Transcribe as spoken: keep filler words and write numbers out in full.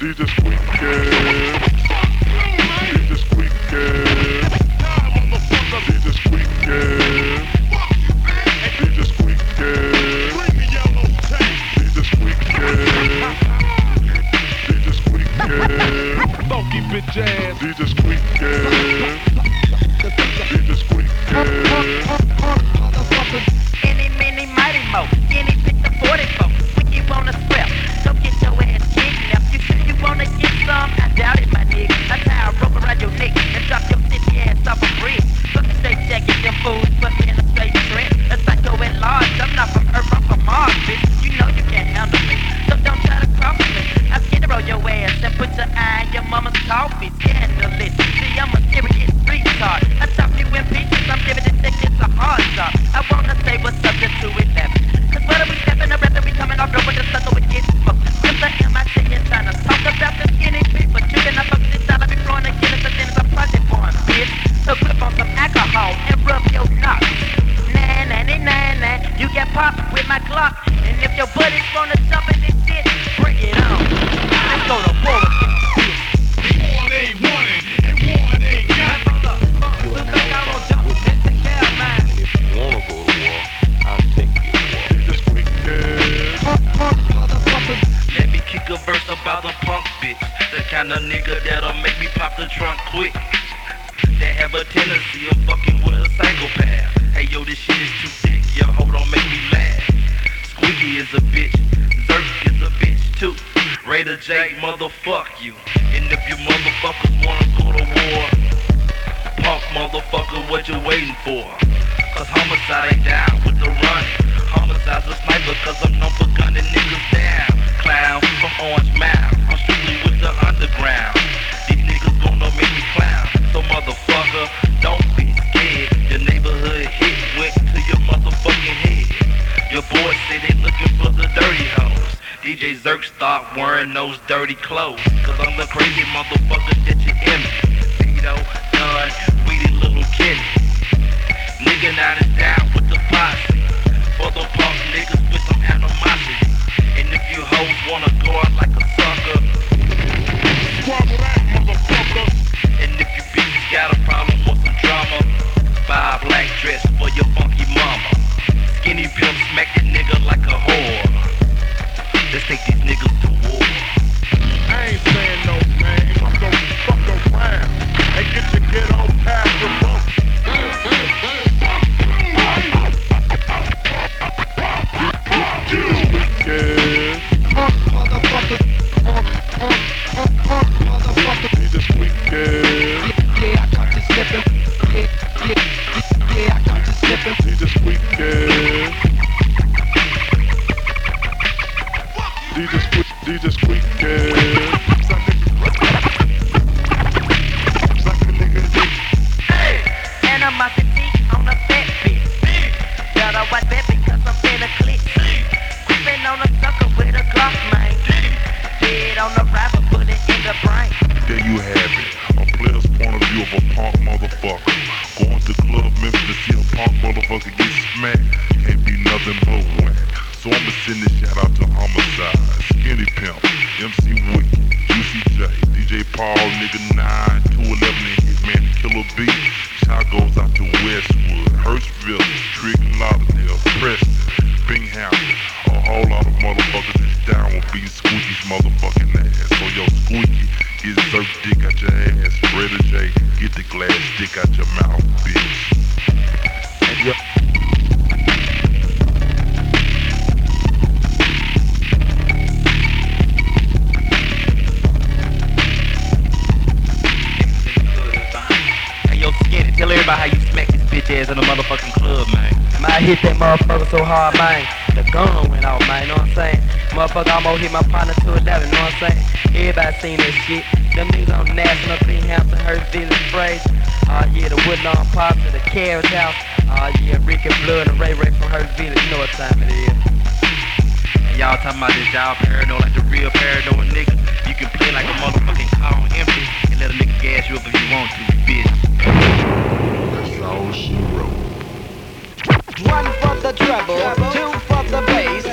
DJ Squeaky, DJ Squeaky, DJ Squeaky, DJ Squeaky, DJ Squeaky, DJ Squeaky, funky bitch ass, DJ Squeaky, DJ Squeaky. Any, many, mighty mo. Any pick the forty-four. When you wanna square, go get your ass kidnapped. You sure you wanna get some? I doubt it, my nigga. I tie a rope around your neck and drop your city ass off a bridge. Fuck a straight jacket, them fools put me in a straight trend. A psycho at large. I'm not from Earth, I'm from Mars, bitch. You know you can't handle me, so don't try to cross me. I skin roll your ass and put your eye in your mama's coffee. Scandalous. See, I'm a serious retard. I chop you in pieces. I'm giving it thick. It's a hard job. I wanna say what's up to eleven. Cause what are we stepping up after we coming off road with the sucker we get smoked? Just the M I T and trying to talk about the skinny people. You cannot fuck this style. I be flowing again. It's a thing. It's a project for him, bitch. So flip on some alcohol and rub your knots. Nah, nah, nah, nah, nah. You get popped with my Glock. And if your buddies wanna jump in this shit, bring it on. Let's go to war again. One ain't wanted, and one ain't got it. Look like I won't jump. Let's take care of mine. And if you wanna go to war, I'll take you to war. DJ Squeaky. Let me kick a verse about the punk bitch. The kind of nigga that'll make me pop the trunk quick. That have a tendency of fucking with a psychopath. Hey yo, this shit is too thick, yo, hold on, make me laugh. Squeaky is a bitch, Zerk is a bitch too. Raider J, motherfuck you. And if you motherfuckers wanna go to war, punk motherfucker, what you waiting for? Cause homicide ain't down with the run. Homicide's a sniper cause I'm known for gunning niggas down. Clown from Orange Mound, I'm strictly with the underground. These niggas gonna make me clown. So motherfucker, don't be scared. Your neighborhood hit went to your motherfucking head. Your boys say they looking for the dirty hoes. D J Zerk start wearing those dirty clothes. Cause I'm the crazy motherfucker that you envy. Vito, Dunn, Weedy, Little Kenny. Nigga now is down with the posse. For the punk niggas with some animosity. And if you hoes wanna go out like a sucker, Squabble that motherfucker. and if you bitches got a problem with some drama, buy a black dress for your funky mama. Skinny pimp smack that nigga like a whore. Let's take these niggas to war. I ain't saying no names. I'm gonna fuck around and get your ghetto past the bump. DJ Squeaky. Yeah, I got this slipping. Yeah, yeah, yeah, I got this slipping. DJ Squeaky. DJ Squeak, DJ Squeaky. Suck a nigga dick. Animosity on a fat bitch. Gotta watch that because I'm finna click. Creeping on a sucker with a Glock, man. Dead on the rapper, put it in the brain. There you have it. A player's point of view of a punk motherfucker. Going to Club Memphis to see a punk motherfucker get smacked. Can't be nothing but whack. So I'ma send this shout out to Homicide, Skinny Pimp, M C Wicked, Juicy J, D J Paul, Nigga nine, two eleven, and Hitman Killer B. Shout goes out to Westwood, Hurtsville, Trick Lauderdale, Preston, Bingham. A whole lot of motherfuckers is down with beating Squeaky's motherfucking ass. So yo, Squeaky, get Zerk dick out your ass. Raider J, get the glass dick out your mouth, bitch. And yo, Hey yo, Skinny, tell everybody how you smack this bitch ass in the motherfucking club, man. Man, I hit that motherfucker so hard, man. The gun went off, man, know what I'm saying? Motherfucker almost hit my partner to eleven, know what I'm saying? Everybody seen that shit. Them niggas on National, Binghamton, Hurtsville, and Fraser. Uh, yeah, the Woodlawn Pops and the Carriage House. Uh, yeah, Rick and Blood and Ray Ray from Hurtsville. You know what time it is. And y'all talking about this y'all paranoid like the real paranoid nigga. You can play like a motherfucking car on empty and let a nigga gas you up if you want to, bitch. that's all she wrote. One for the treble, two for the bass,